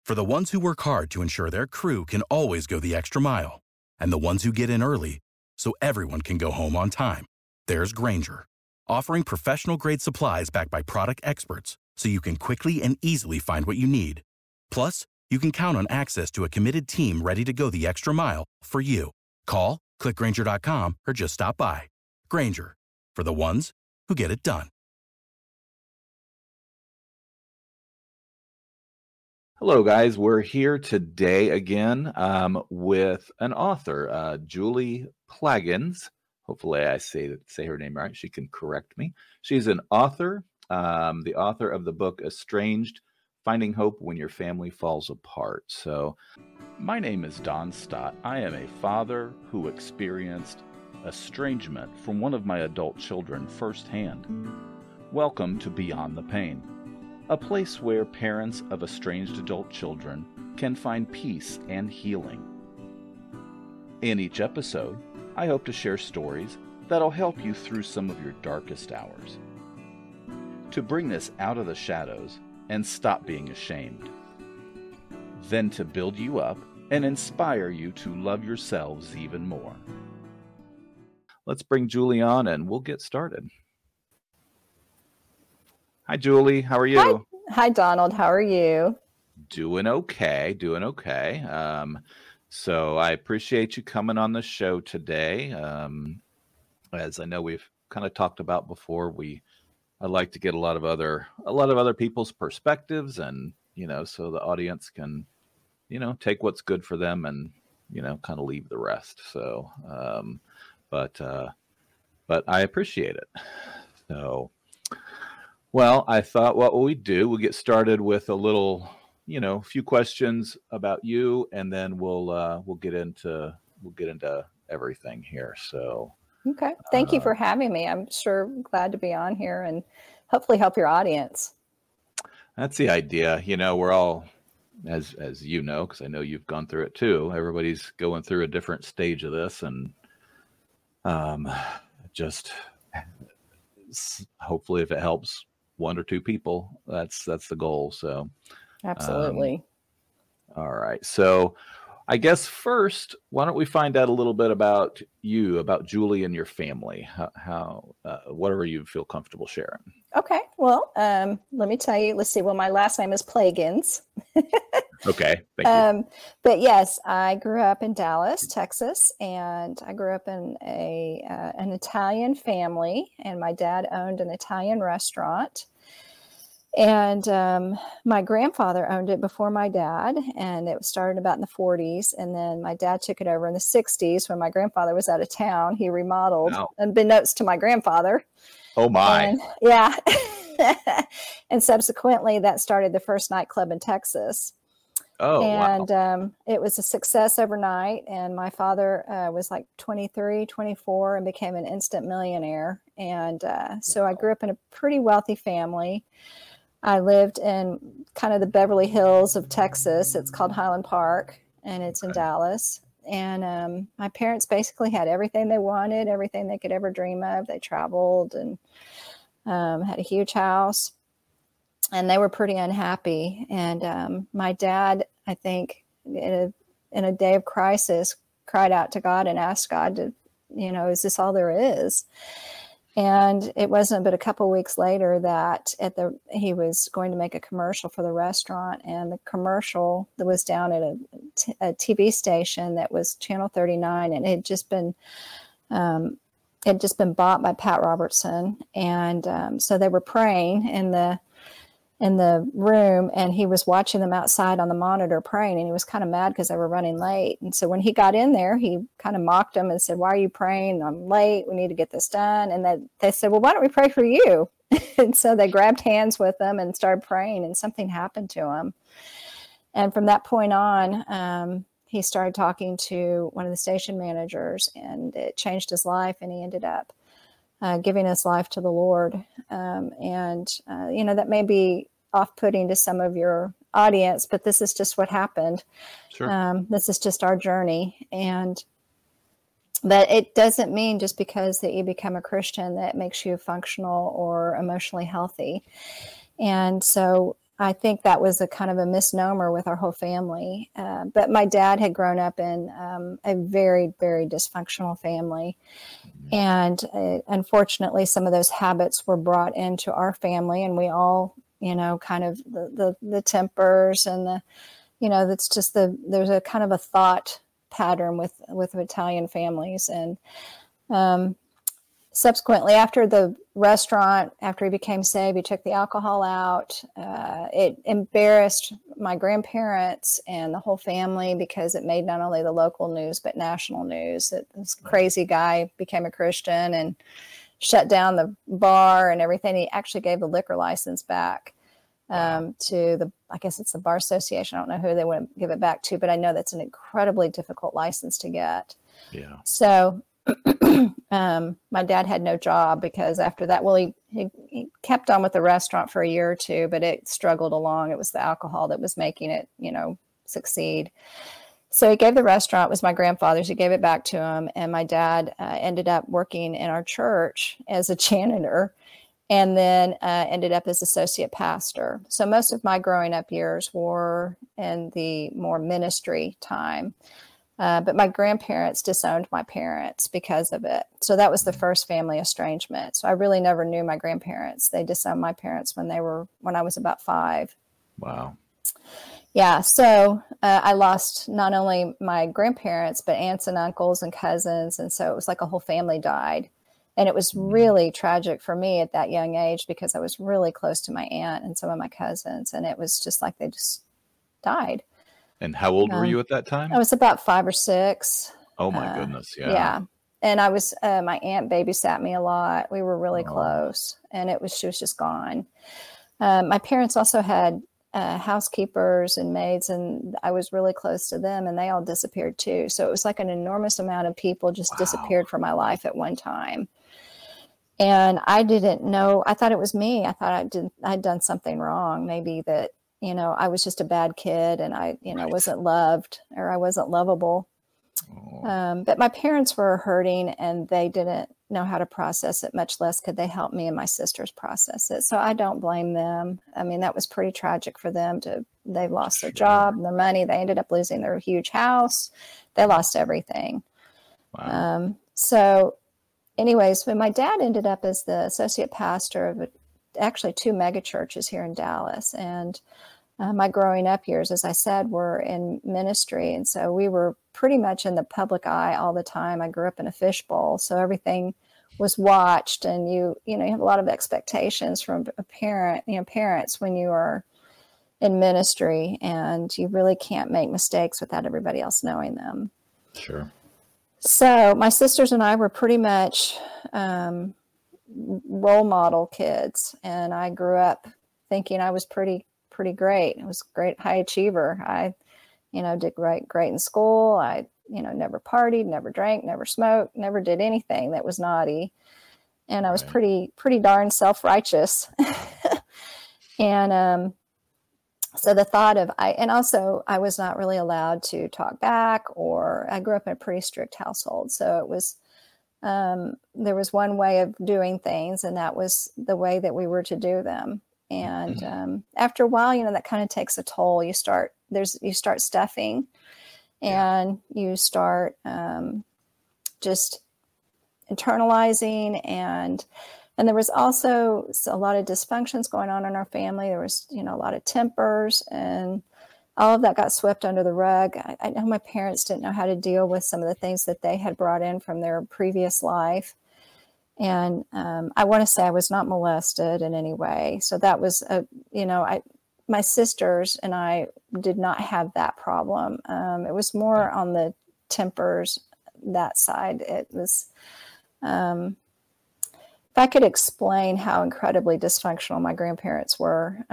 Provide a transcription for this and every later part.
For the ones who work hard to ensure their crew can always go the extra mile, and the ones who get in early so everyone can go home on time, there's Grainger, offering professional-grade supplies backed by product experts so you can quickly and easily find what you need. Plus, you can count on access to a committed team ready to go the extra mile for you. Call, click Grainger.com, or just stop by. Grainger, for the ones who get it done. Hello, guys. We're here today again with an author, Julie Plagens. Hopefully I say her name right. She can correct me. She's an author, the author of the book Estranged, Finding Hope When Your Family Falls Apart. So my name is Don Stott. I am a father who experienced estrangement from one of my adult children firsthand. Welcome to Beyond the Pain, a place where parents of estranged adult children can find peace and healing. In each episode, I hope to share stories that'll help you through some of your darkest hours, to bring this out of the shadows and stop being ashamed, then to build you up and inspire you to love yourselves even more. Let's bring Julie on and we'll get started. Hi, Julie. How are you? Hi, Donald. How are you? Doing okay. So I appreciate you coming on the show today. As I know we've kind of talked about before, I like to get a lot of other people's perspectives, and so the audience can take what's good for them and kind of leave the rest. So, but I appreciate it. So. Well, I thought what we do, we'll get started with a little, few questions about you, and then we'll get into everything here. So, okay, thank you for having me. I'm sure glad to be on here and hopefully help your audience. That's the idea. We're all, as you know, because I know you've gone through it too. Everybody's going through a different stage of this, and just hopefully, if it helps one or two people, that's the goal. So absolutely. All right, so I guess first, why don't we find out a little bit about you, about Julie and your family, how whatever you feel comfortable sharing. Okay, well, let me tell you. Let's see. Well, my last name is Plagens. Okay, thank you. But yes, I grew up in Dallas, Texas, and I grew up in an Italian family, and my dad owned an Italian restaurant. And my grandfather owned it before my dad, and it started about in the 40s. And then my dad took it over in the 60s when my grandfather was out of town. He remodeled, unbeknownst to my grandfather. Oh, my. And, yeah. And subsequently, that started the first nightclub in Texas. Oh, and wow. It was a success overnight. And my father was like 23, 24 and became an instant millionaire. And so I grew up in a pretty wealthy family. I lived in kind of the Beverly Hills of Texas. It's called Highland Park, and it's in Dallas. And my parents basically had everything they wanted, everything they could ever dream of. They traveled and had a huge house, and they were pretty unhappy. And my dad, I think, in a day of crisis, cried out to God and asked God to, is this all there is? And it wasn't but a couple of weeks later that he was going to make a commercial for the restaurant, and the commercial that was down at a TV station that was Channel 39, and it had just been bought by Pat Robertson, and so they were praying in the room, and he was watching them outside on the monitor praying, and he was kind of mad because they were running late. And so when he got in there, he kind of mocked them and said, "Why are you praying? I'm late. We need to get this done." And then they said, "Well, why don't we pray for you?" And so they grabbed hands with them and started praying, and something happened to him. And from that point on, he started talking to one of the station managers, and it changed his life, and he ended up giving his life to the Lord. That may be off-putting to some of your audience, but this is just what happened. Sure. This is just our journey. But it doesn't mean just because that you become a Christian that makes you functional or emotionally healthy. And so I think that was a kind of a misnomer with our whole family. But my dad had grown up in a very, very dysfunctional family. And unfortunately, some of those habits were brought into our family, and we all, kind of the tempers and that's just there's a kind of a thought pattern with Italian families. And subsequently, after the restaurant, after he became saved, he took the alcohol out. It embarrassed my grandparents and the whole family because it made not only the local news, but national news. That this crazy guy became a Christian and shut down the bar and everything. He actually gave the liquor license back to I guess it's the Bar Association. I don't know who they would give it back to, but I know that's an incredibly difficult license to get. Yeah. So my dad had no job because after that, well, he kept on with the restaurant for a year or two, but it struggled along. It was the alcohol that was making it, succeed. So he gave the restaurant, it was my grandfather's, he gave it back to him. And my dad ended up working in our church as a janitor, and then ended up as associate pastor. So most of my growing up years were in the more ministry time. But my grandparents disowned my parents because of it. So that was the first family estrangement. So I really never knew my grandparents. They disowned my parents when I was about 5. Wow. Yeah. So I lost not only my grandparents, but aunts and uncles and cousins. And so it was like a whole family died. And it was really tragic for me at that young age because I was really close to my aunt and some of my cousins. And it was just like they just died. And how old were you at that time? I was about 5 or 6. Oh my goodness. Yeah. Yeah. And I was, my aunt babysat me a lot. We were really close, and she was just gone. My parents also had housekeepers and maids, and I was really close to them, and they all disappeared too. So it was like an enormous amount of people just disappeared from my life at one time. And I didn't know, I thought it was me. I thought I'd done something wrong. Maybe that, I was just a bad kid and I, wasn't loved, or I wasn't lovable. But my parents were hurting and they didn't know how to process it, much less could they help me and my sisters process it. So I don't blame them. I mean, that was pretty tragic for them. They lost their job, their money. They ended up losing their huge house. They lost everything. Wow. So anyways, when my dad ended up as the associate pastor of actually 2 mega churches here in Dallas, and my growing up years, as I said, were in ministry. And so we were pretty much in the public eye all the time. I grew up in a fishbowl, so everything was watched, and you have a lot of expectations from parents when you are in ministry, and you really can't make mistakes without everybody else knowing them. Sure. So my sisters and I were pretty much role model kids, and I grew up thinking I was pretty great. I was a great high achiever. I, did great in school. I, never partied, never drank, never smoked, never did anything that was naughty. And I was pretty darn self-righteous. And so the thought of I was not really allowed to talk back, or I grew up in a pretty strict household. So it was, there was one way of doing things, and that was the way that we were to do them. And after a while, that kind of takes a toll. You start stuffing, and you start just internalizing, and there was also a lot of dysfunctions going on in our family. There was, a lot of tempers, and all of that got swept under the rug. I know my parents didn't know how to deal with some of the things that they had brought in from their previous life. And I want to say I was not molested in any way. So that was, my sisters and I did not have that problem. It was more on the tempers, that side. It was, if I could explain how incredibly dysfunctional my grandparents were,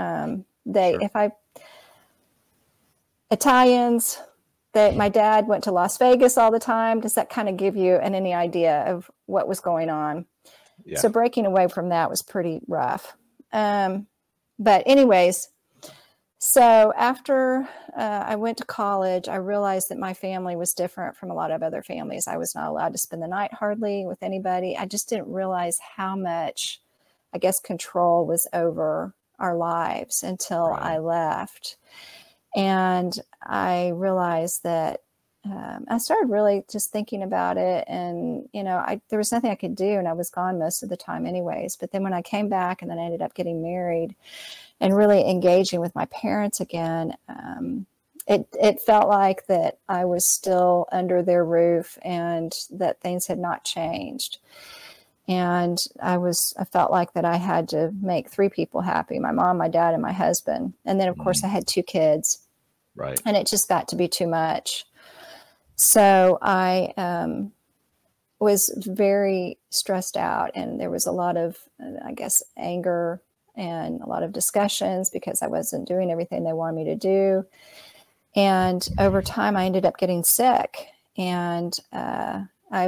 Italians, my dad went to Las Vegas all the time. Does that kind of give you any idea of what was going on? Yeah. So breaking away from that was pretty rough. But anyways, so after I went to college, I realized that my family was different from a lot of other families. I was not allowed to spend the night hardly with anybody. I just didn't realize how much, I guess, control was over our lives until Right. I left. And I realized that I started really just thinking about it. And, there was nothing I could do, and I was gone most of the time anyways. But then when I came back and then I ended up getting married and really engaging with my parents again, it felt like that I was still under their roof and that things had not changed. And I felt like that I had to make three people happy: my mom, my dad, and my husband. And then of course I had two kids, Right. and it just got to be too much. So I was very stressed out, and there was a lot of, I guess, anger and a lot of discussions because I wasn't doing everything they wanted me to do. And over time, I ended up getting sick, and I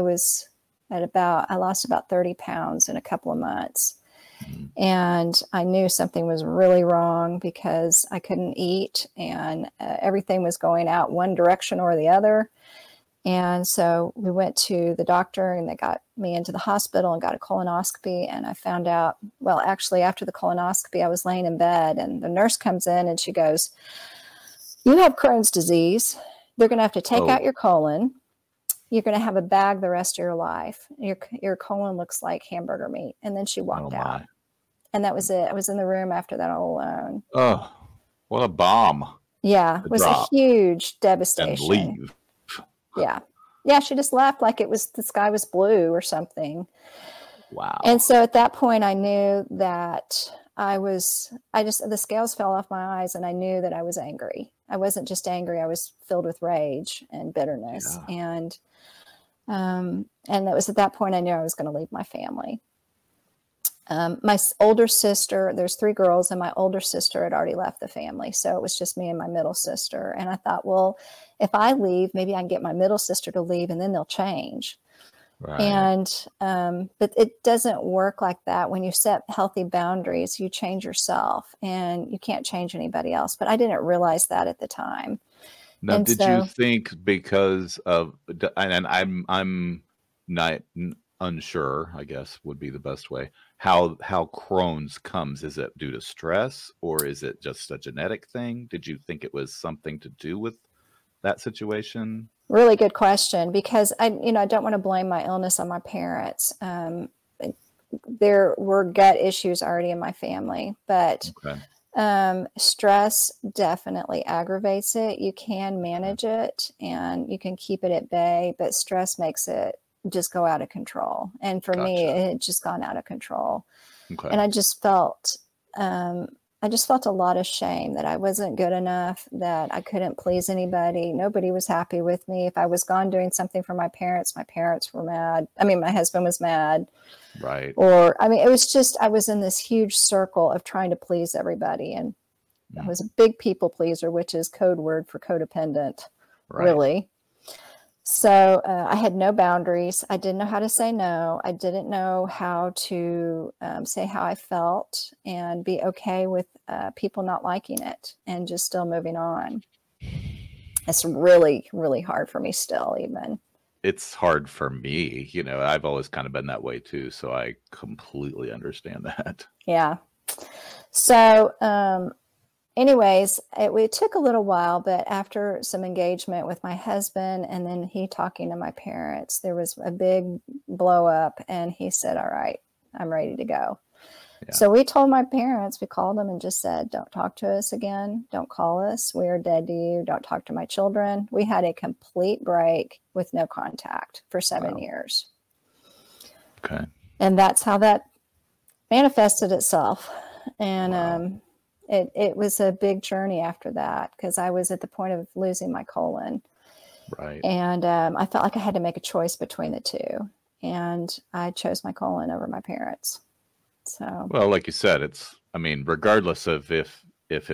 lost about 30 pounds in a couple of months. And I knew something was really wrong because I couldn't eat, and everything was going out one direction or the other. And so we went to the doctor, and they got me into the hospital and got a colonoscopy. And I found out, well, actually, after the colonoscopy, I was laying in bed, and the nurse comes in and she goes, "You have Crohn's disease. They're going to have to take out your colon. You're going to have a bag the rest of your life. Your colon looks like hamburger meat." And then she walked out. And that was it. I was in the room after that all alone. Oh, what a bomb. Yeah, it was a huge devastation. And leave. Yeah. Yeah, she just left like the sky was blue or something. Wow. And so at that point, I knew that the scales fell off my eyes, and I knew that I was angry. I wasn't just angry. I was filled with rage and bitterness. Yeah. And it was at that point I knew I was going to leave my family. My older sister, there's three girls, and my older sister had already left the family. So it was just me and my middle sister. And I thought, well, if I leave, maybe I can get my middle sister to leave, and then they'll change. Right. And, but it doesn't work like that. When you set healthy boundaries, you change yourself, and you can't change anybody else. But I didn't realize that at the time. Now, did you think because of, and I'm not unsure, I guess would be the best way, how Crohn's comes? Is it due to stress, or is it just a genetic thing? Did you think it was something to do with that situation? Really good question, because I don't want to blame my illness on my parents. There were gut issues already in my family, but stress definitely aggravates it. You can manage it and you can keep it at bay, but stress makes it just go out of control. And for me, it had just gone out of control. Okay. And I just felt a lot of shame that I wasn't good enough, that I couldn't please anybody. Nobody was happy with me. If I was gone doing something for my parents were mad. I mean, my husband was mad. Right. Or, it was just, I was in this huge circle of trying to please everybody. And I was a big people pleaser, which is code word for codependent, really. So I had no boundaries. I didn't know how to say no. I didn't know how to say how I felt and be okay with people not liking it and just still moving on. It's really, really hard for me still, even. It's hard for me. I've always kind of been that way too. So I completely understand that. Yeah. So anyways, it took a little while, but after some engagement with my husband and then he talking to my parents, there was a big blow up, and he said, "All right, I'm ready to go." Yeah. So we told my parents, we called them and just said, "Don't talk to us again. Don't call us. We are dead to you. Don't talk to my children." We had a complete break with no contact for 7 years. Okay. And that's how that manifested itself. And, It was a big journey after that, because I was at the point of losing my colon. Right. And I felt like I had to make a choice between the two. And I chose my colon over my parents. So. Well, like you said, regardless of if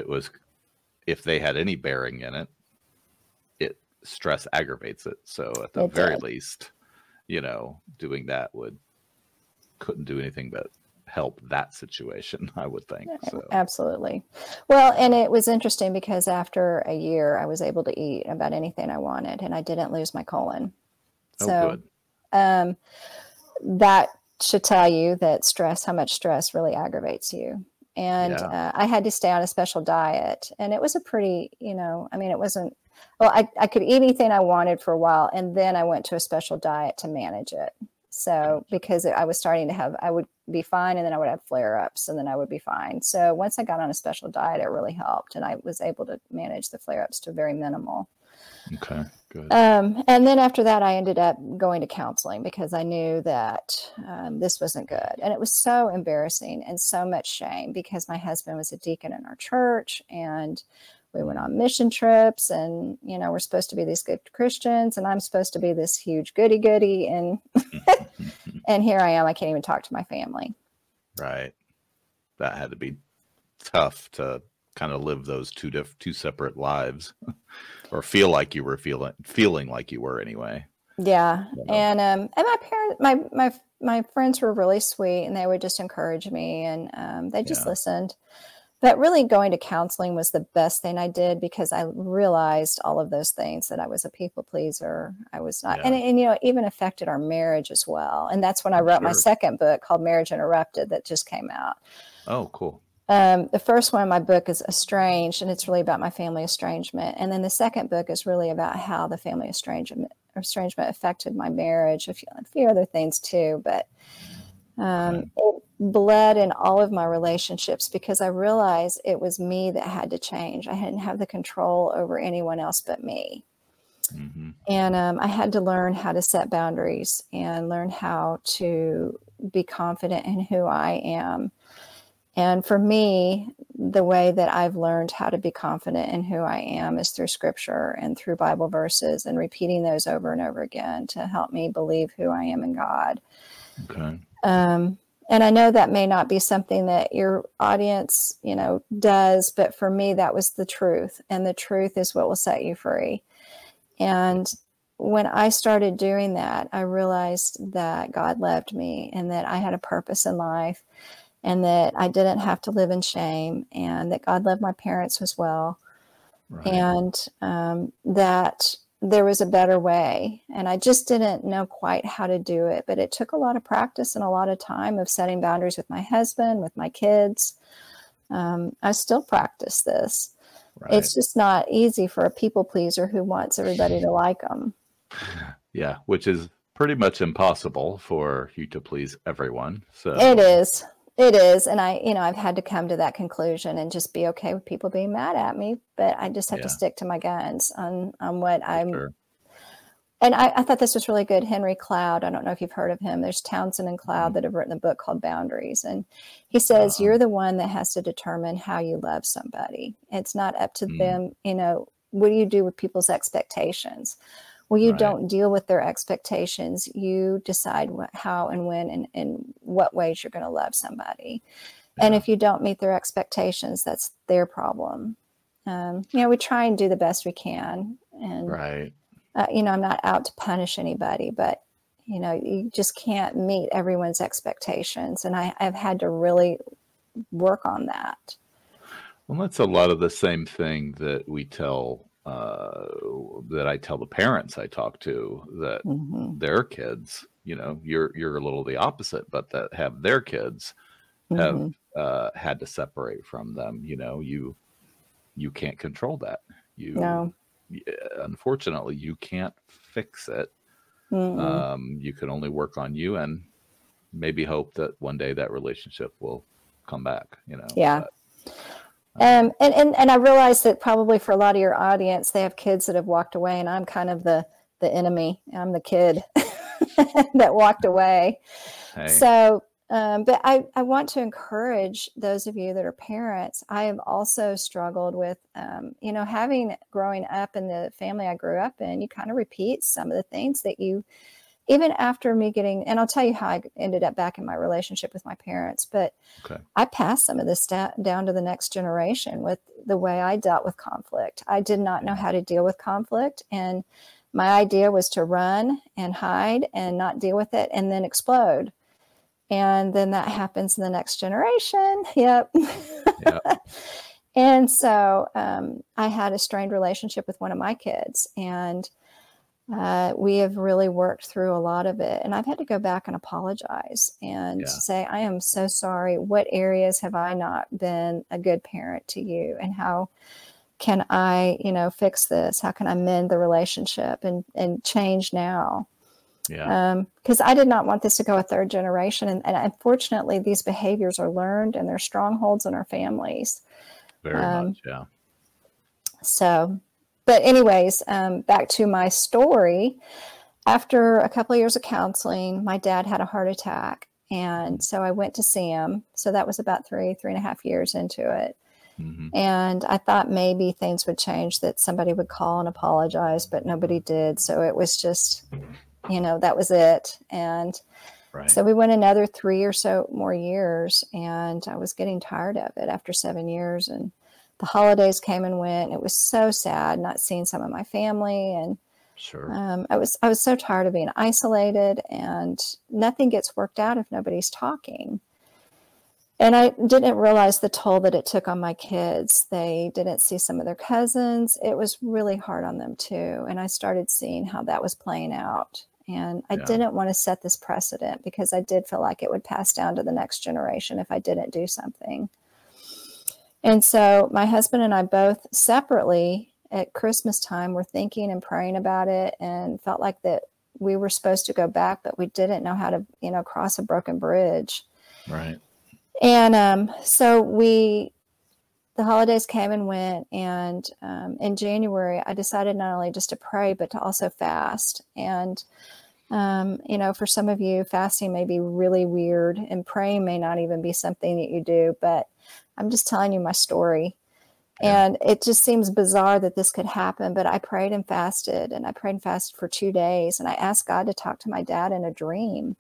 they had any bearing in it, stress aggravates it. So at the very least, doing that couldn't do anything but help that situation, I would think. So. Absolutely. Well, and it was interesting because after a year, I was able to eat about anything I wanted, and I didn't lose my colon. So, good. That should tell you that how much stress really aggravates you. And Yeah. I had to stay on a special diet. And it was a pretty, I mean, it wasn't, well, I could eat anything I wanted for a while. And then I went to a special diet to manage it. So Gotcha. because I was starting to have, I would be fine and then I would have flare ups and then I would be fine. So once I got on a special diet, it really helped. And I was able to manage the flare ups to very minimal. Okay, good. And then after that, I ended up going to counseling because I knew that this wasn't good. And it was so embarrassing and so much shame because my husband was a deacon in our church and we went on mission trips and, we're supposed to be these good Christians and I'm supposed to be this huge goody goody. And, and here I am, I can't even talk to my family. Right. That had to be tough to kind of live those two separate lives or feel like you were feeling like you were anyway. Yeah. And my parents, my friends were really sweet and they would just encourage me and they just listened. But really going to counseling was the best thing I did because I realized all of those things, that I was a people pleaser. I was not, and it even affected our marriage as well. And that's when I wrote my second book called Marriage Interrupted that just came out. Oh, cool. The first one in my book is Estranged, and it's really about my family estrangement. And then the second book is really about how the family estrangement affected my marriage, a few other things too. But it bled in all of my relationships because I realized it was me that had to change. I didn't have the control over anyone else but me. Mm-hmm. And I had to learn how to set boundaries and learn how to be confident in who I am. And for me, the way that I've learned how to be confident in who I am is through scripture and through Bible verses and repeating those over and over again to help me believe who I am in God. Okay. And I know that may not be something that your audience, does, but for me, that was the truth. And the truth is what will set you free. And when I started doing that, I realized that God loved me and that I had a purpose in life and that I didn't have to live in shame and that God loved my parents as well. Right. And that there was a better way. And I just didn't know quite how to do it, but it took a lot of practice and a lot of time of setting boundaries with my husband, with my kids. I still practice this. Right. It's just not easy for a people pleaser who wants everybody to like them. Yeah, which is pretty much impossible for you to please everyone. So It is. And I've had to come to that conclusion and just be okay with people being mad at me, but I just have to stick to my guns on what I'm. Sure. And I thought this was really good. Henry Cloud. I don't know if you've heard of him. There's Townsend and Cloud that have written a book called Boundaries. And he says, you're the one that has to determine how you love somebody. It's not up to them. What do you do with people's expectations? Well, you don't deal with their expectations. You decide how and when and in what ways you're going to love somebody. Yeah. And if you don't meet their expectations, that's their problem. We try and do the best we can. And, I'm not out to punish anybody, but, you just can't meet everyone's expectations. And I've had to really work on that. Well, that's a lot of the same thing that we tell that I tell the parents I talk to that their kids, you're a little the opposite, but that have their kids have had to separate from them. You can't control that. Unfortunately, you can't fix it. You can only work on you and maybe hope that one day that relationship will come back. Yeah. And I realize that probably for a lot of your audience, they have kids that have walked away, and I'm kind of the enemy. I'm the kid that walked away. Hey. So, but I want to encourage those of you that are parents. I have also struggled with, growing up in the family I grew up in, you kind of repeat some of the things that you, even after me getting, and I'll tell you how I ended up back in my relationship with my parents, but I passed some of this down to the next generation with the way I dealt with conflict. I did not know how to deal with conflict. And my idea was to run and hide and not deal with it and then explode. And then that happens in the next generation. Yep. And so I had a strained relationship with one of my kids, and we have really worked through a lot of it. And I've had to go back and apologize and say, I am so sorry. What areas have I not been a good parent to you? And how can I, fix this? How can I mend the relationship and change now? Yeah. Because I did not want this to go a third generation. And unfortunately, these behaviors are learned and they're strongholds in our families. Very much, yeah. So, but anyways, back to my story. After a couple of years of counseling, my dad had a heart attack. And so I went to see him. So that was about 3.5 years into it. Mm-hmm. And I thought maybe things would change, that somebody would call and apologize, but nobody did. So it was just, that was it. And so we went another 3 or so more years, and I was getting tired of it after 7 years. And the holidays came and went. It was so sad not seeing some of my family. And sure. I was so tired of being isolated, and nothing gets worked out if nobody's talking. And I didn't realize the toll that it took on my kids. They didn't see some of their cousins. It was really hard on them too. And I started seeing how that was playing out. And I didn't want to set this precedent, because I did feel like it would pass down to the next generation if I didn't do something. And so my husband and I both separately at Christmas time were thinking and praying about it, and felt like that we were supposed to go back, but we didn't know how to, cross a broken bridge. Right. And so the holidays came and went. And in January, I decided not only just to pray, but to also fast. And, for some of you, fasting may be really weird, and praying may not even be something that you do, but I'm just telling you my story. Yeah. And it just seems bizarre that this could happen, but I prayed and fasted, and I prayed and fasted for 2 days. And I asked God to talk to my dad in a dream.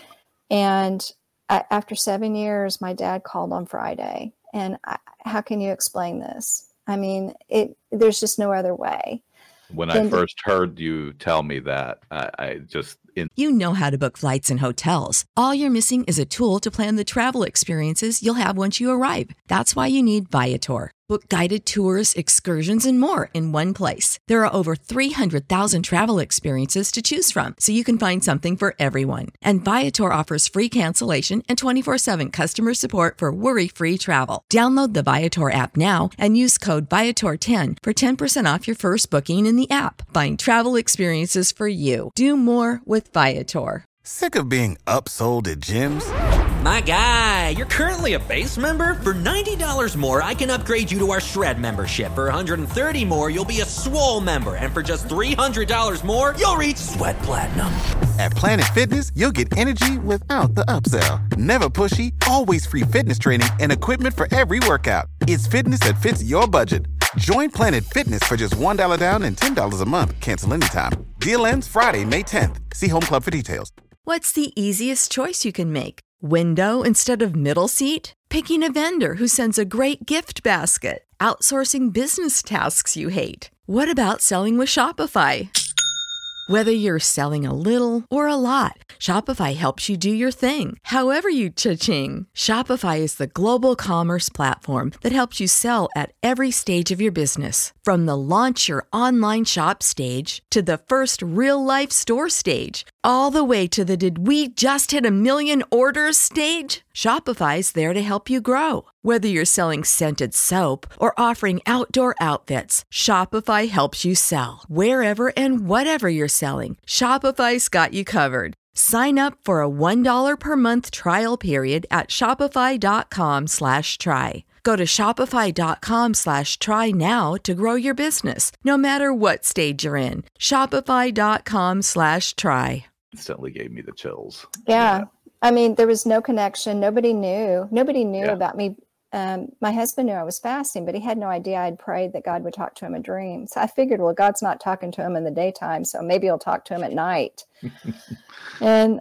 And after 7 years, my dad called on Friday. And how can you explain this? I mean, there's just no other way. When I first heard you tell me that, I just... You know how to book flights and hotels. All you're missing is a tool to plan the travel experiences you'll have once you arrive. That's why you need Viator. Book guided tours, excursions, and more in one place. There are over 300,000 travel experiences to choose from, so you can find something for everyone. And Viator offers free cancellation and 24/7 customer support for worry-free travel. Download the Viator app now and use code Viator10 for 10% off your first booking in the app. Find travel experiences for you. Do more with Viator. Sick of being upsold at gyms? My guy, you're currently a base member. For $90 more, I can upgrade you to our Shred membership. For $130 more, you'll be a Swole member. And for just $300 more, you'll reach Sweat Platinum. At Planet Fitness, you'll get energy without the upsell. Never pushy, always free fitness training and equipment for every workout. It's fitness that fits your budget. Join Planet Fitness for just $1 down and $10 a month. Cancel anytime. Deal ends Friday, May 10th. See Home Club for details. What's the easiest choice you can make? Window instead of middle seat? Picking a vendor who sends a great gift basket? Outsourcing business tasks you hate? What about selling with Shopify? Whether you're selling a little or a lot, Shopify helps you do your thing, however you cha-ching. Shopify is the global commerce platform that helps you sell at every stage of your business. From the launch your online shop stage to the first real-life store stage, all the way to the did we just hit 1 million orders stage. Shopify's there to help you grow. Whether you're selling scented soap or offering outdoor outfits, Shopify helps you sell. Wherever and whatever you're selling, Shopify's got you covered. Sign up for a $1 per month trial period at shopify.com/try. Go to shopify.com/try now to grow your business, no matter what stage you're in. Shopify.com/try. Instantly gave me the chills. Yeah. I mean, there was no connection. Nobody knew about me. My husband knew I was fasting, but he had no idea I'd prayed that God would talk to him in a dream. So I figured, well, God's not talking to him in the daytime, so maybe he'll talk to him at night. And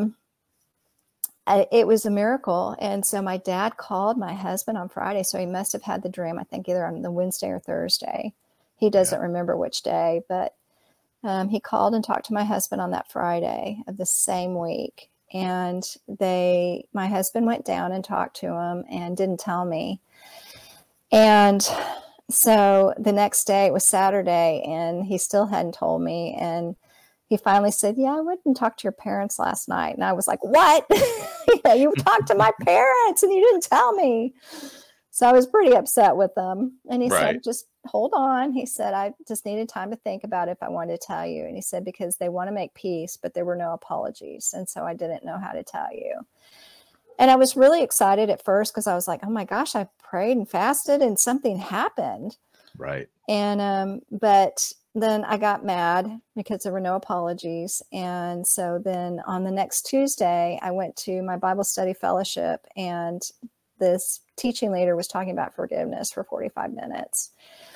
it was a miracle. And so my dad called my husband on Friday. So he must have had the dream, I think, either on the Wednesday or Thursday. He doesn't remember which day, but he called and talked to my husband on that Friday of the same week. And my husband went down and talked to him and didn't tell me. And so the next day, it was Saturday, and he still hadn't told me. And he finally said, yeah, I went and talked to your parents last night. And I was like, what? You talked to my parents and you didn't tell me. So I was pretty upset with them. And he said, just hold on. He said, I just needed time to think about if I wanted to tell you. And he said, because they want to make peace, but there were no apologies. And so I didn't know how to tell you. And I was really excited at first because I was like, oh my gosh, I prayed and fasted and something happened. Right. And, but then I got mad because there were no apologies. And so then on the next Tuesday, I went to my Bible study fellowship, and this teaching leader was talking about forgiveness for 45 minutes.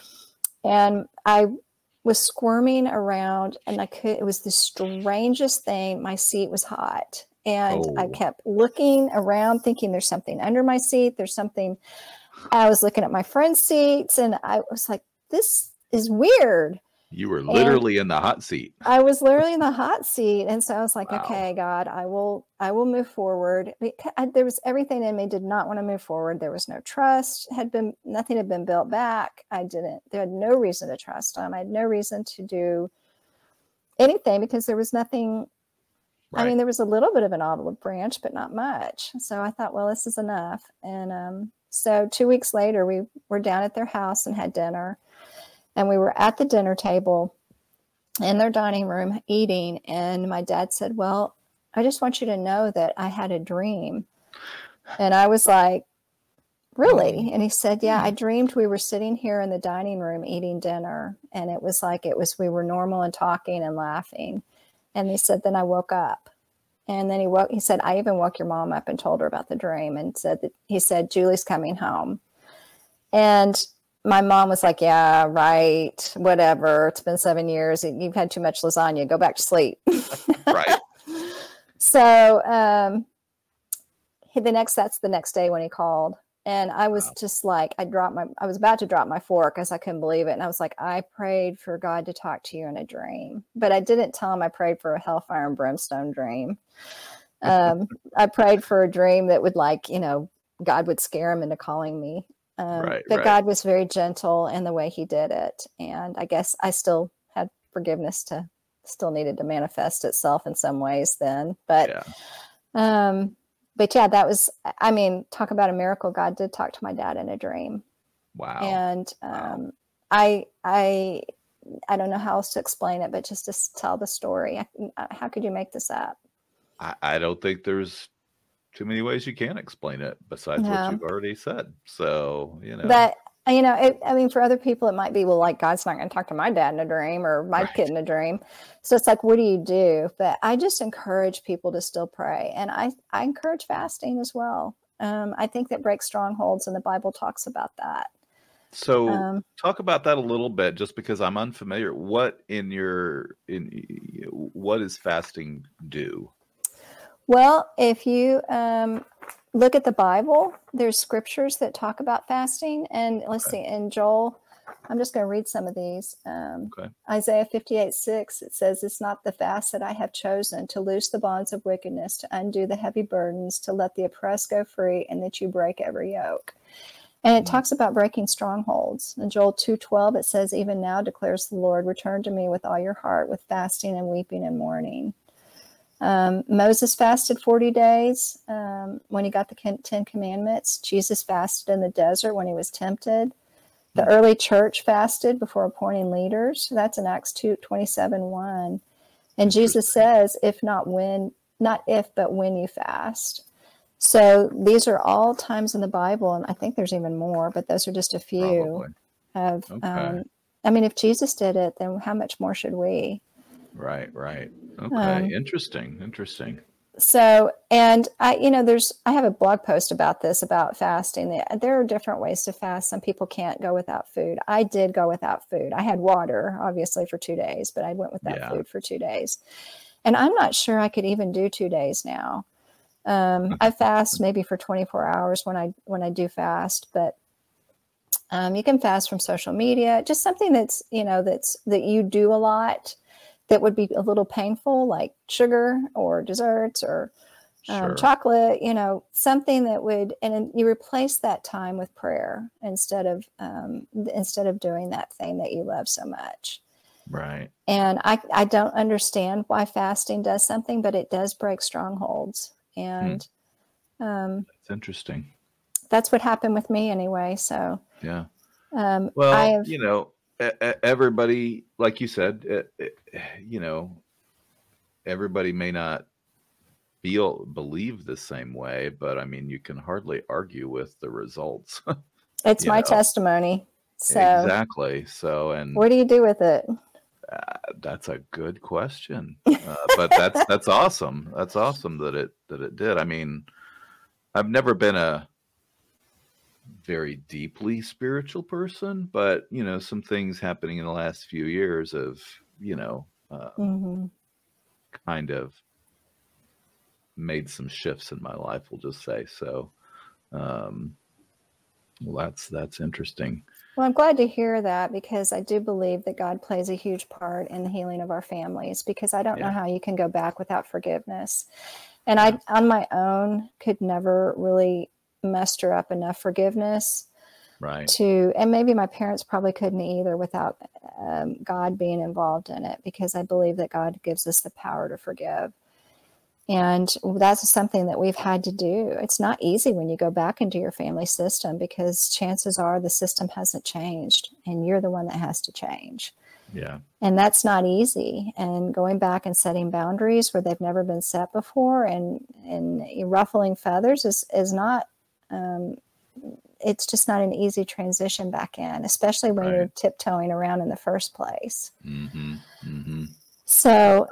And I was squirming around, and it was the strangest thing. My seat was hot. And I kept looking around thinking there's something under my seat. There's something. I was looking at my friend's seats, and I was like, this is weird. You were literally in the hot seat. I was literally in the hot seat. And so I was like, okay, God, I will move forward. There was everything in me did not want to move forward. There was no trust, nothing had been built back. There had no reason to trust him. I had no reason to do anything because there was nothing. Right. I mean, there was a little bit of an olive branch, but not much. So I thought, well, this is enough. And so 2 weeks later, we were down at their house and had dinner. And we were at the dinner table in their dining room eating. And my dad said, well, I just want you to know that I had a dream. And I was like, really? And he said, yeah, I dreamed we were sitting here in the dining room eating dinner. And it was we were normal and talking and laughing. And he said, then I woke up. And then he said, I even woke your mom up and told her about the dream, and he said, Julie's coming home. And my mom was like, yeah, right, whatever. It's been 7 years. You've had too much lasagna. Go back to sleep. Right. So that's the next day when he called. And I was just like, I was about to drop my fork because I couldn't believe it. And I was like, I prayed for God to talk to you in a dream. But I didn't tell him I prayed for a hellfire and brimstone dream. I prayed for a dream that would God would scare him into calling me. But God was very gentle in the way he did it. And I guess I still had forgiveness still needed to manifest itself in some ways then. But yeah, that was, talk about a miracle. God did talk to my dad in a dream. Wow. And I don't know how else to explain it, but just to tell the story. How could you make this up? I don't think there's too many ways you can explain it besides what you've already said. So, But, for other people, it might be, well, like, God's not going to talk to my dad in a dream or my kid in a dream. So it's like, what do you do? But I just encourage people to still pray. And I encourage fasting as well. I think that breaks strongholds, and the Bible talks about that. So talk about that a little bit, just because I'm unfamiliar. What does fasting do? Well, if you look at the Bible, there's scriptures that talk about fasting. And let's see, in Joel, I'm just going to read some of these. Isaiah 58:6, it says, it's not the fast that I have chosen to loose the bonds of wickedness, to undo the heavy burdens, to let the oppressed go free, and that you break every yoke. And it talks about breaking strongholds. In Joel 2:12, it says, even now declares the Lord, return to me with all your heart, with fasting and weeping and mourning. Moses fasted 40 days when he got the 10 Commandments. Jesus fasted in the desert when he was tempted. The early church fasted before appointing leaders. That's in Acts 2:27:1. And Jesus says, not if, but when you fast. So these are all times in the Bible, and I think there's even more, but those are just a few. If Jesus did it, then how much more should we? Right. Okay. Interesting. So, and I have a blog post about this, about fasting. There are different ways to fast. Some people can't go without food. I did go without food. I had water, obviously, for 2 days, but I went without food for 2 days. And I'm not sure I could even do 2 days now. I fast maybe for 24 hours when I do fast, but you can fast from social media, just something that you do a lot that would be a little painful, like sugar or desserts or chocolate, something that would, and you replace that time with prayer instead of doing that thing that you love so much. Right. And I don't understand why fasting does something, but it does break strongholds. And That's interesting. that's what happened with me anyway. So Yeah. I Well, have, everybody, like you said, you know, everybody may not believe the same way, but I mean, you can hardly argue with the results. it's You my know, testimony. So exactly. So, and what do you do with it? that's a good question. But that's awesome. That's awesome that it did. I mean, I've never been a very deeply spiritual person, but you know, some things happening in the last few years have, you know, Hmm. kind of made some shifts in my life, we'll just say. So, um, well, that's interesting. Well, I'm glad to hear that because I do believe that God plays a huge part in the healing of our families because I don't know Yeah. how you can go back without forgiveness. And Yeah. I, on my own, could never really muster up enough forgiveness Right. to, and maybe my parents probably couldn't either without God being involved in it because I believe that God gives us the power to forgive. And that's something that we've had to do. It's not easy when you go back into your family system because chances are the system hasn't changed and you're the one that has to change. Yeah. And that's not easy. And going back and setting boundaries where they've never been set before and ruffling feathers is not, it's just not an easy transition back in, especially when you're Right. tiptoeing around in the first place. Mm-hmm. Mm-hmm. So,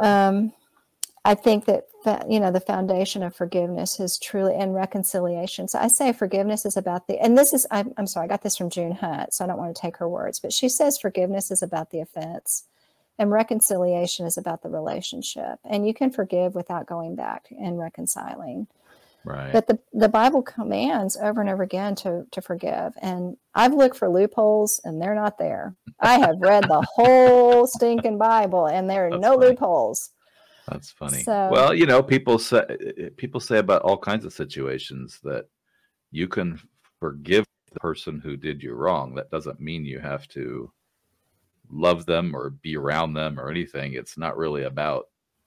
I think that, the foundation of forgiveness is truly and reconciliation. So I say forgiveness is about and this is, I'm sorry, I got this from June Hunt, so I don't want to take her words, but she says forgiveness is about the offense and reconciliation is about the relationship. And you can forgive without going back and reconciling. Right. But the Bible commands over and over again to forgive. And I've looked for loopholes and they're not there. I have read the whole stinking Bible and there are That's no funny. loopholes. That's funny. So, Well, you know, people say about all kinds of situations that you can forgive the person who did you wrong. That doesn't mean you have to love them or be around them or anything. It's not really about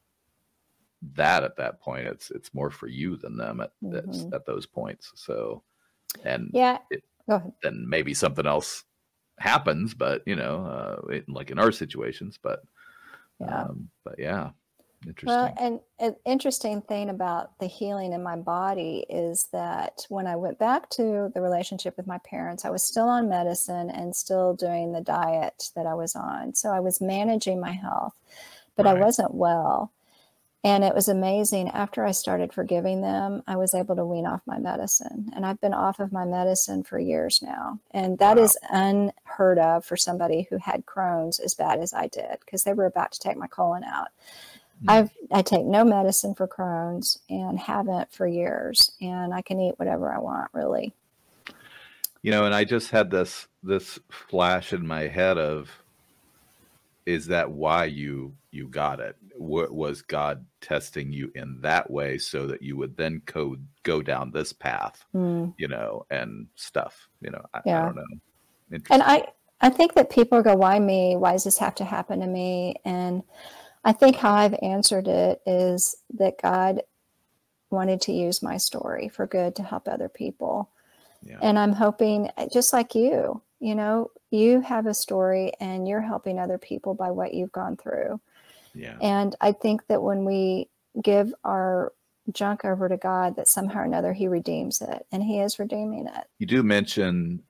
that at that point. It's more for you than them at those points. So, and yeah, go ahead. then maybe something else happens, but you know, like in our situations, but yeah. Interesting. Well, and an interesting thing about the healing in my body is that when I went back to the relationship with my parents, I was still on medicine and still doing the diet that I was on. So I was managing my health, but I wasn't well. And it was amazing. After I started forgiving them, I was able to wean off my medicine. And I've been off of my medicine for years now. And that is unheard of for somebody who had Crohn's as bad as I did, because they were about to take my colon out. I take no medicine for Crohn's and haven't for years, and I can eat whatever I want, really. You know, and I just had this flash in my head of, is that why you got it? Was God testing you in that way so that you would then go down this path, you know, and stuff, you know, I don't know. And I think that people go, why me? Why does this have to happen to me? And I think how I've answered it is that God wanted to use my story for good to help other people. Yeah. And I'm hoping, just like you know, you have a story and you're helping other people by what you've gone through. Yeah. And I think that when we give our junk over to God, that somehow or another he redeems it, and he is redeeming it. You do mention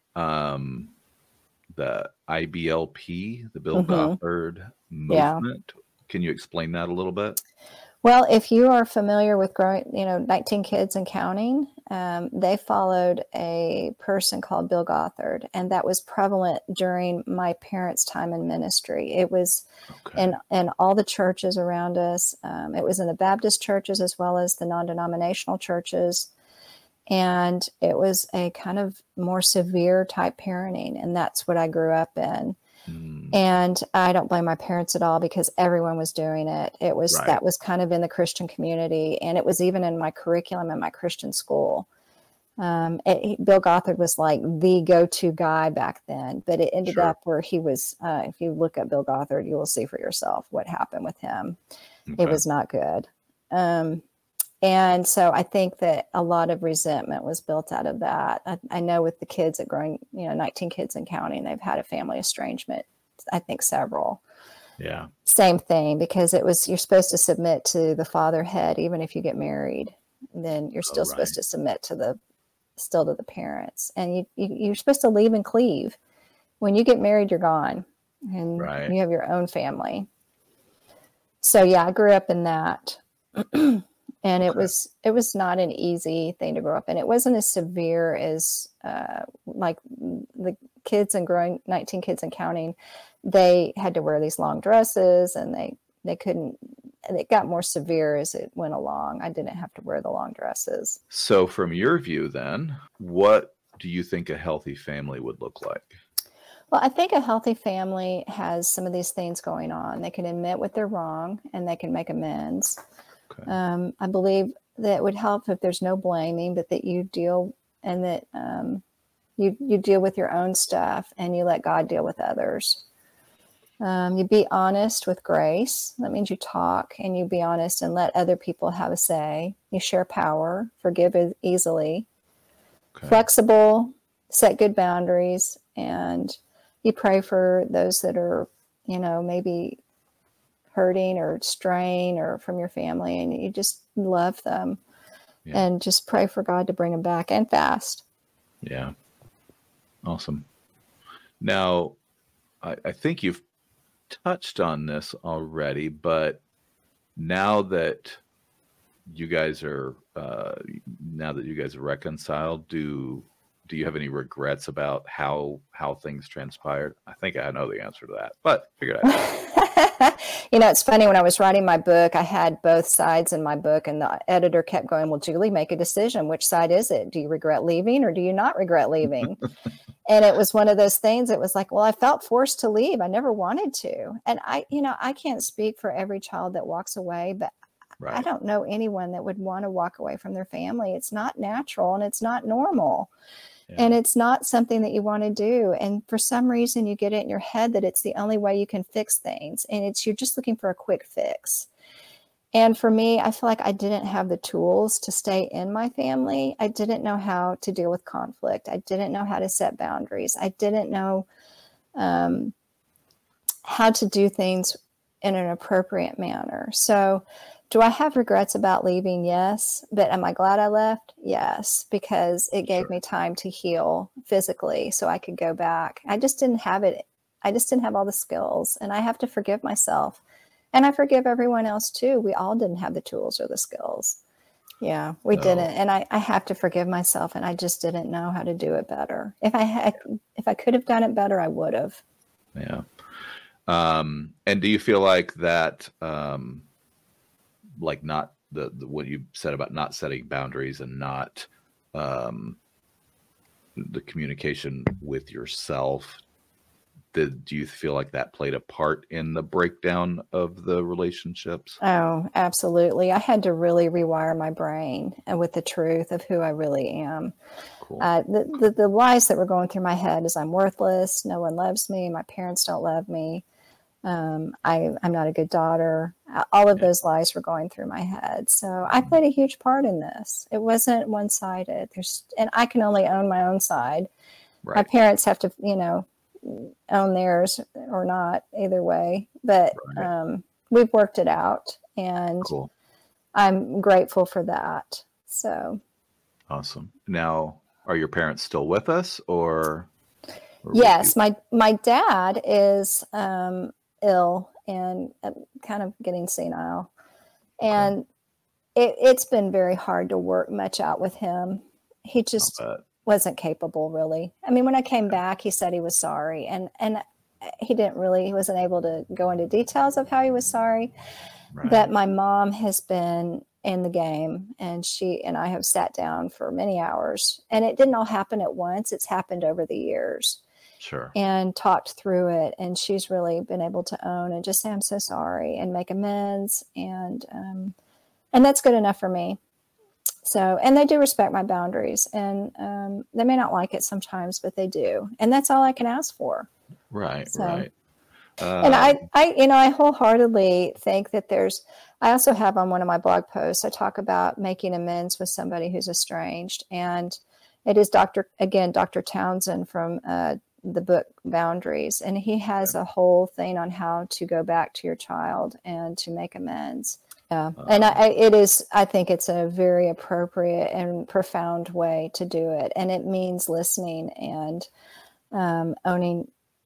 the IBLP, the Bill Gothard movement. Yeah. Can you explain that a little bit? Well, if you are familiar with 19 Kids and Counting, they followed a person called Bill Gothard, and that was prevalent during my parents' time in ministry. It was in all the churches around us. It was in the Baptist churches as well as the non-denominational churches. And it was a kind of more severe type parenting, and that's what I grew up in. And I don't blame my parents at all because everyone was doing it. It was that was kind of in the Christian community, and it was even in my curriculum in my Christian school. Bill Gothard was like the go-to guy back then, but it ended Sure. up where he was, if you look at Bill Gothard, you will see for yourself what happened with him. Okay. It was not good. And so I think that a lot of resentment was built out of that. I know with the kids at growing, 19 kids and counting, they've had a family estrangement. I think several. Yeah. Same thing, because you're supposed to submit to the father head, even if you get married, then you're still supposed to submit to the parents. And you're supposed to leave and cleave. When you get married, you're gone and you have your own family. So yeah, I grew up in that. And it was not an easy thing to grow up in. It wasn't as severe as like the kids and growing 19 kids and counting. They had to wear these long dresses, and they couldn't. It got more severe as it went along. I didn't have to wear the long dresses. So from your view then, what do you think a healthy family would look like? Well, I think a healthy family has some of these things going on. They can admit what they're wrong, and they can make amends. Okay. I believe that it would help if there's no blaming, but that you deal and that you deal with your own stuff and you let God deal with others. You be honest with grace. That means you talk and you be honest and let other people have a say. You share power, forgive easily, flexible, set good boundaries, and you pray for those that are, maybe hurting or straying or from your family, and you just love them and just pray for God to bring them back, and fast. Yeah. Awesome. Now, I think you've touched on this already, but now that you guys are reconciled, do you have any regrets about how things transpired? I think I know the answer to that, but figured out. It's funny, when I was writing my book, I had both sides in my book, and the editor kept going, well, Julie, make a decision. Which side is it? Do you regret leaving or do you not regret leaving? And it was one of those things. It was like, well, I felt forced to leave. I never wanted to. And I can't speak for every child that walks away, but I don't know anyone that would want to walk away from their family. It's not natural and it's not normal. And it's not something that you want to do. And for some reason, you get it in your head that it's the only way you can fix things. And you're just looking for a quick fix. And for me, I feel like I didn't have the tools to stay in my family. I didn't know how to deal with conflict. I didn't know how to set boundaries. I didn't know how to do things in an appropriate manner. So do I have regrets about leaving? Yes. But am I glad I left? Yes, because it gave me time to heal physically so I could go back. I just didn't have it. I just didn't have all the skills, and I have to forgive myself. And I forgive everyone else too. We all didn't have the tools or the skills. Yeah, we didn't. And I have to forgive myself, and I just didn't know how to do it better. If I could have done it better, I would have. Yeah. And do you feel like that, like not the what you said about not setting boundaries and not the communication with yourself, do you feel like that played a part in the breakdown of the relationships? Oh, absolutely. I had to really rewire my brain and with the truth of who I really am. Cool. The lies that were going through my head is I'm worthless. No one loves me. My parents don't love me. I'm not a good daughter. All of those lies were going through my head. So I played a huge part in this. It wasn't one-sided. And I can only own my own side. Right. My parents have to, own theirs or not, either way. But we've worked it out, and I'm grateful for that. So awesome. Now, are your parents still with us, or yes, my dad is ill and kind of getting senile, and it's been very hard to work much out with him. He just wasn't capable, really. I mean, when I came back, he said he was sorry, and he wasn't able to go into details of how he was sorry. Right. But my mom has been in the game, and she and I have sat down for many hours, and it didn't all happen at once. It's happened over the years. Sure. And talked through it, and she's really been able to own and just say, I'm so sorry, and make amends. And that's good enough for me. So, and they do respect my boundaries, and they may not like it sometimes, but they do. And that's all I can ask for. Right. So, Right. and I wholeheartedly think that I also have on one of my blog posts, I talk about making amends with somebody who's estranged. And it is Dr. Townsend from the book Boundaries. And he has a whole thing on how to go back to your child and to make amends. And I think it's a very appropriate and profound way to do it. And it means listening and owning,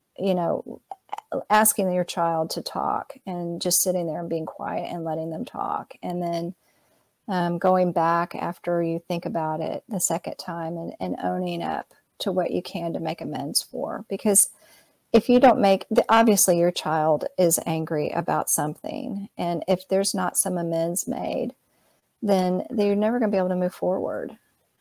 asking your child to talk and just sitting there and being quiet and letting them talk. And then going back after you think about it the second time and owning up to what you can to make amends for. Because if you don't obviously your child is angry about something. And if there's not some amends made, then they're never going to be able to move forward.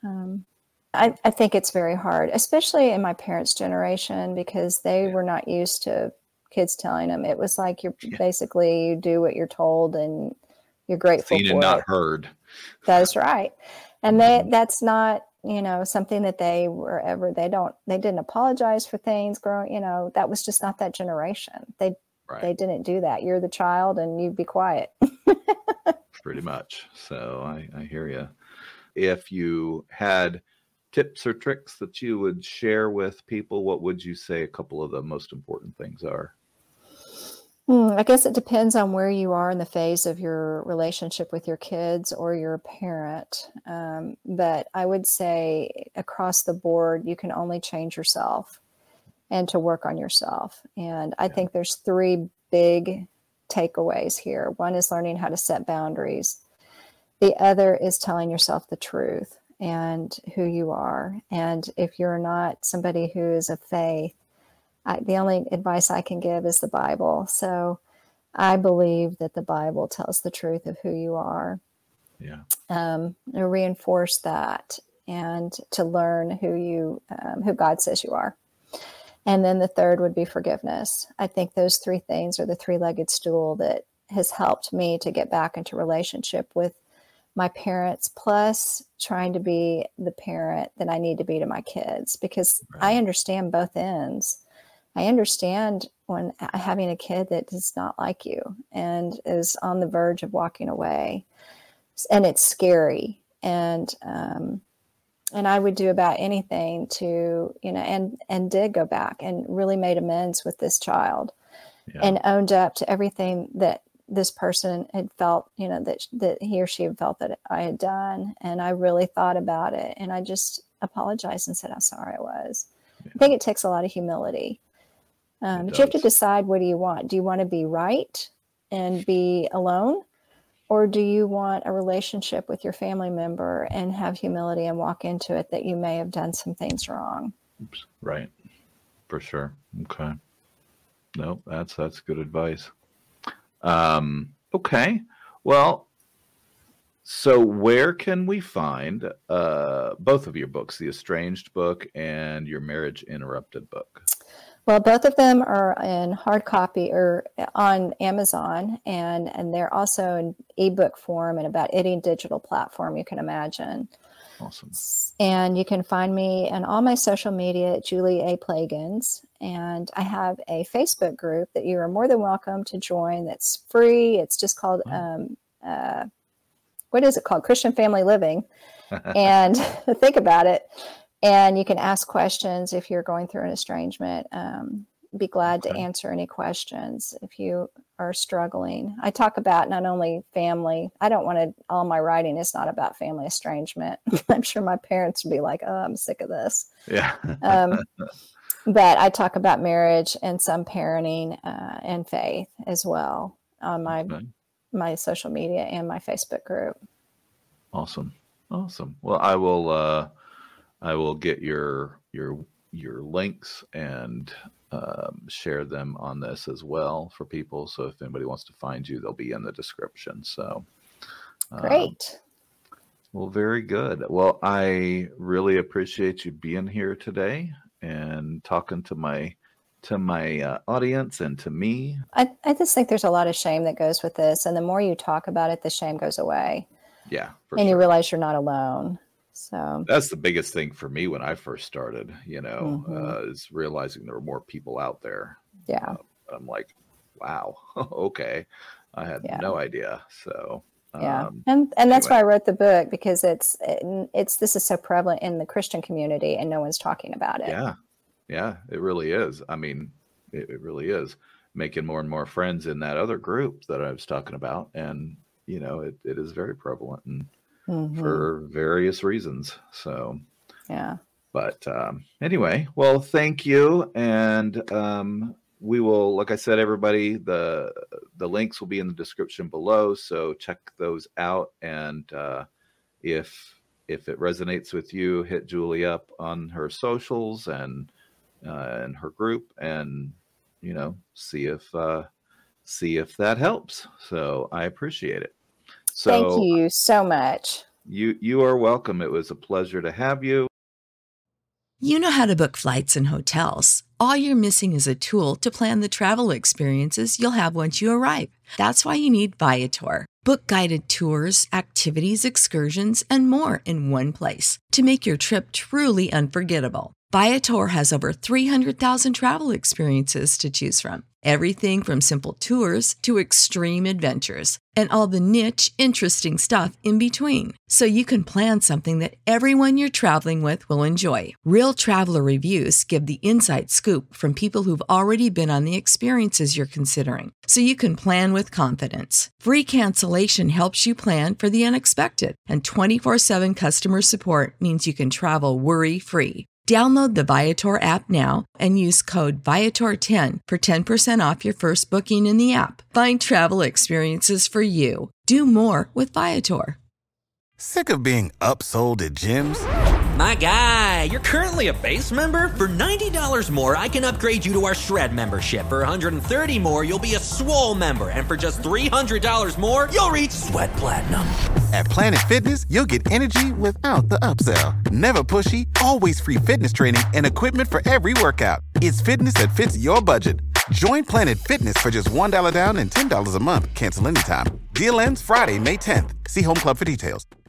I think it's very hard, especially in my parents' generation, because they were not used to kids telling them. It was like you do what you're told and you're grateful Seen for and not it. Heard. That's right. And that's not, something that they didn't apologize for things growing, that was just not that generation. They didn't do that. You're the child and you be quiet. Pretty much. So I hear you. If you had tips or tricks that you would share with people, what would you say a couple of the most important things are? I guess it depends on where you are in the phase of your relationship with your kids or your parent. But I would say across the board, you can only change yourself and to work on yourself. And I think there's 3 big takeaways here. One is learning how to set boundaries. The other is telling yourself the truth and who you are. And if you're not somebody who is of faith, the only advice I can give is the Bible. So I believe that the Bible tells the truth of who you are. Yeah. To reinforce that and to learn who God says you are. And then the third would be forgiveness. I think those 3 things are the 3-legged stool that has helped me to get back into relationship with my parents, plus trying to be the parent that I need to be to my kids, because I understand both ends. I understand when having a kid that does not like you and is on the verge of walking away, and it's scary. And I would do about anything to, and did go back and really made amends with this child and owned up to everything that this person had felt, that he or she had felt that I had done. And I really thought about it, and I just apologized and said how sorry I was. I think it takes a lot of humility. But you have to decide, what do you want? Do you want to be right and be alone? Or do you want a relationship with your family member and have humility and walk into it that you may have done some things wrong? Oops. Right. For sure. Okay. No, that's good advice. Okay. Well, so where can we find both of your books, the Estranged book and your Marriage Interrupted book? Well, both of them are in hard copy or on Amazon, and they're also in ebook form and about any digital platform you can imagine. Awesome. And you can find me on all my social media at Julie A. Plagans. And I have a Facebook group that you are more than welcome to join. That's free. It's just called, what is it called? Christian Family Living. And think about it. And you can ask questions if you're going through an estrangement. Be glad to answer any questions if you are struggling. I talk about not only family. All my writing is not about family estrangement. I'm sure my parents would be like, oh, I'm sick of this. Yeah. But I talk about marriage and some parenting and faith as well on my social media and my Facebook group. Awesome. Well, I will get your links and share them on this as well for people. So if anybody wants to find you, they'll be in the description. So great. Well, very good. Well, I really appreciate you being here today and talking to my audience and to me. I just think there's a lot of shame that goes with this. And the more you talk about it, the shame goes away. Yeah. And you realize you're not alone. So that's the biggest thing for me when I first started, is realizing there were more people out there. Yeah. I'm like, wow, okay. I had no idea. So yeah. And that's why I wrote the book, because this is so prevalent in the Christian community and no one's talking about it. Yeah. Yeah, it really is. I mean, it really is making more and more friends in that other group that I was talking about. And, it is very prevalent and for various reasons. So, yeah. But anyway, well, thank you. And we will, like I said, everybody, the links will be in the description below. So check those out. And if it resonates with you, hit Julie up on her socials and her group, and see if that helps. So I appreciate it. So thank you so much. You are welcome. It was a pleasure to have you. You know how to book flights and hotels. All you're missing is a tool to plan the travel experiences you'll have once you arrive. That's why you need Viator. Book guided tours, activities, excursions, and more in one place to make your trip truly unforgettable. Viator has over 300,000 travel experiences to choose from. Everything from simple tours to extreme adventures, and all the niche, interesting stuff in between. So you can plan something that everyone you're traveling with will enjoy. Real traveler reviews give the inside scoop from people who've already been on the experiences you're considering. So you can plan with confidence. Free cancellation helps you plan for the unexpected. And 24/7 customer support means you can travel worry-free. Download the Viator app now and use code Viator10 for 10% off your first booking in the app. Find travel experiences for you. Do more with Viator. Sick of being upsold at gyms? My guy, you're currently a base member. For $90 more, I can upgrade you to our Shred membership. For $130 more, you'll be a Swole member. And for just $300 more, you'll reach Sweat Platinum. At Planet Fitness, you'll get energy without the upsell. Never pushy, always free fitness training and equipment for every workout. It's fitness that fits your budget. Join Planet Fitness for just $1 down and $10 a month. Cancel anytime. Deal ends Friday, May 10th. See Home Club for details.